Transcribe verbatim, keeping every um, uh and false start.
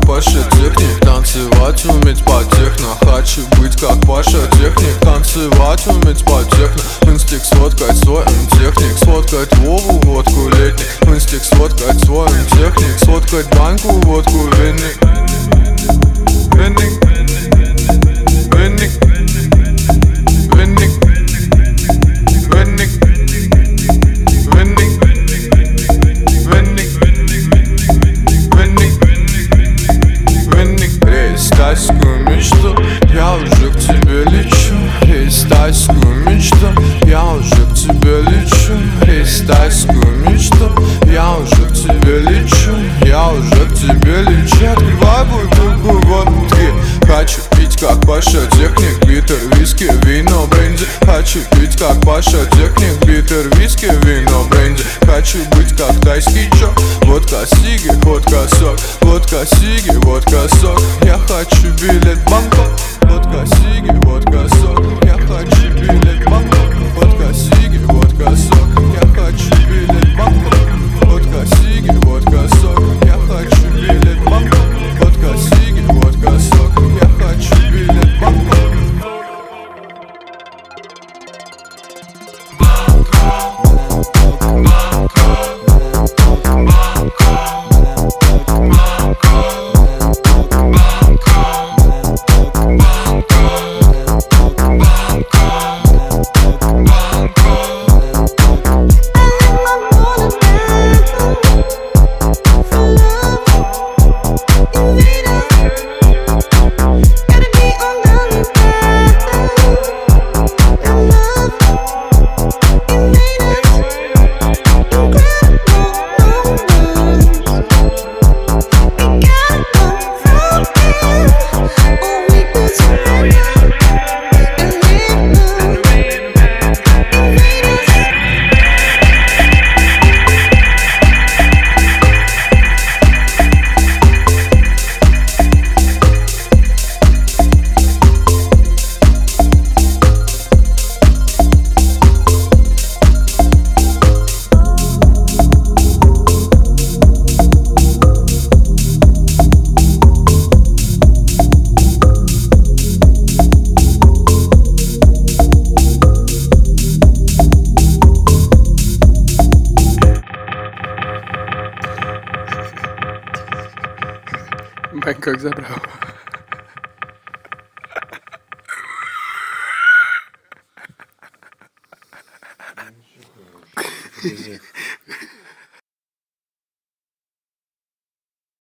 Паша Техник, танцевать уметь по техно. Хочу быть как Паша Техник, танцевать уметь по техно. В инстик сфоткать свой техник, сфоткать Вову водку летник. В инстик сфоткать свой техник, сфоткать баньку водку винник. Винник, винник, винник, винник, винник, винник, винник, винник. Есть тайскую мечту, я уже к тебе лечу. Есть тайскую мечту, я уже к тебе лечу. Есть тайскую мечту, я уже к тебе лечу. Я уже к тебе лечу. Открывай бутылку водки. Хочу пить как Паша Техник, битер, виски, вино, бренди. Хочу пить как Паша Техник, битер, виски, вино, бренди. Хочу быть как тайский чок. Водка, сиги, водка, сок. Водка, сиги, водка, сок. Я хочу билет в Бангкок. Водка, сиги, водка, сок. Я хочу билет в Бангкок. Водка, сиги, водка, сок. Я хочу билет в Бангкок. Водка, сиги, водка, сок. Я хочу билет в Бангкок. Водка, сиги, водка, сок. Я хочу билет в Бангкок. Bangkok забрал. Подожди.